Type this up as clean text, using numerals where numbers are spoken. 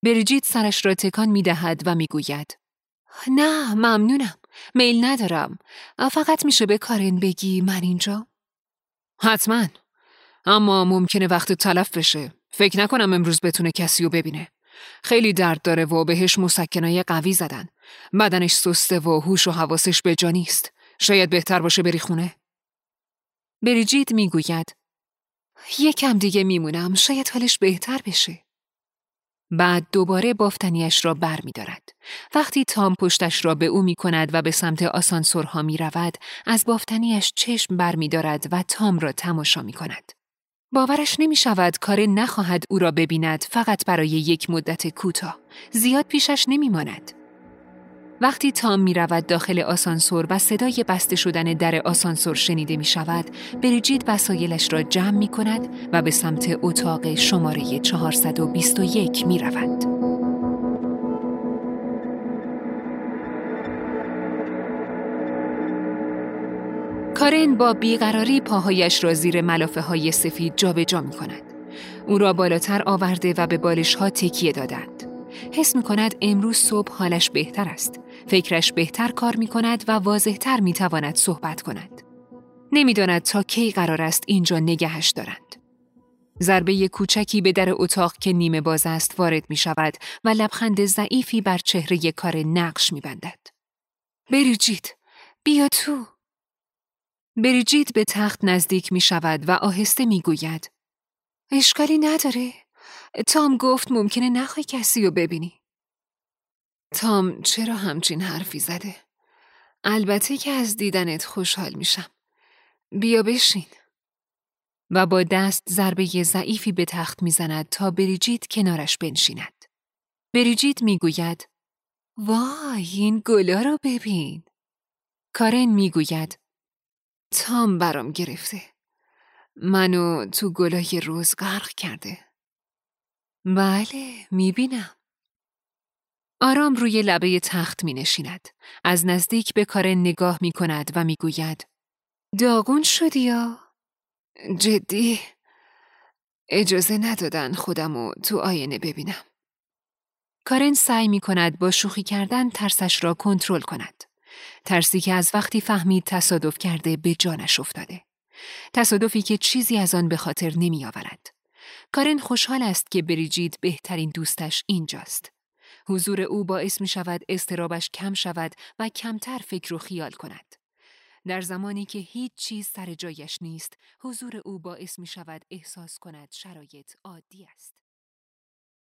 بریجیت سرش را تکان می دهد و می گوید نه ممنونم، میل ندارم. فقط میشه به کارن بگی من اینجا؟ حتما، اما ممکنه وقت تلف بشه. فکر نکنم امروز بتونه کسی رو ببینه. خیلی درد داره و بهش مسکنای قوی زدن. بدنش سسته و هوش و حواسش به جا نیست. شاید بهتر باشه بری خونه. بریجیت میگوید یکم دیگه میمونم، شاید حالش بهتر بشه. بعد دوباره بافتنیش را بر می دارد. وقتی تام پشتش را به او می کند و به سمت آسانسورها می رود، از بافتنیش چشم بر می دارد و تام را تماشا می کند. باورش نمی شود کارن نخواهد او را ببیند، فقط برای یک مدت کوتاه. زیاد پیشش نمی ماند. وقتی تام می رود داخل آسانسور و صدای بسته شدن در آسانسور شنیده می شود، بریجیت وسایلش را جمع می کند و به سمت اتاق شماره 421 می رود. کارن با بیقراری پاهایش را زیر ملافه های سفید جابجا می کند. او را بالاتر آورده و به بالش ها تکیه دادند. حس می کند امروز صبح حالش بهتر است. فکرش بهتر کار می کند و واضح‌تر می تواند صحبت کند. نمی داند تا کی قرار است اینجا نگهش دارند. ضربه کوچکی به در اتاق که نیمه باز است وارد می شود و لبخند ضعیفی بر چهره کارن نقش می بندد. بریجیت، بیا تو. بریجیت به تخت نزدیک می شود و آهسته می گوید اشکالی نداره. تام گفت ممکنه نخوای کسی رو ببینی. تام چرا همچین حرفی زده؟ البته که از دیدنت خوشحال میشم. بیا بشین. و با دست ضربه ضعیفی به تخت میزند تا بریجیت کنارش بنشیند. بریجیت میگوید وای این گلا رو ببین. کارن میگوید تام برام گرفته. منو تو گلای روز غرق کرده. بله میبینم. آرام روی لبه تخت می نشیند. از نزدیک به کارن نگاه می کند و می گوید داغون شدی یا؟ جدی؟ اجازه ندادن خودمو تو آینه ببینم. کارن سعی می کند با شوخی کردن ترسش را کنترل کند. ترسی که از وقتی فهمید تصادف کرده به جانش افتاده. تصادفی که چیزی از آن به خاطر نمی آورد. کارن خوشحال است که بریجیت بهترین دوستش اینجاست. حضور او باعث می شود اضطرابش کم شود و کمتر فکر و خیال کند. در زمانی که هیچ چیز سر جایش نیست، حضور او باعث می شود احساس کند شرایط عادی است.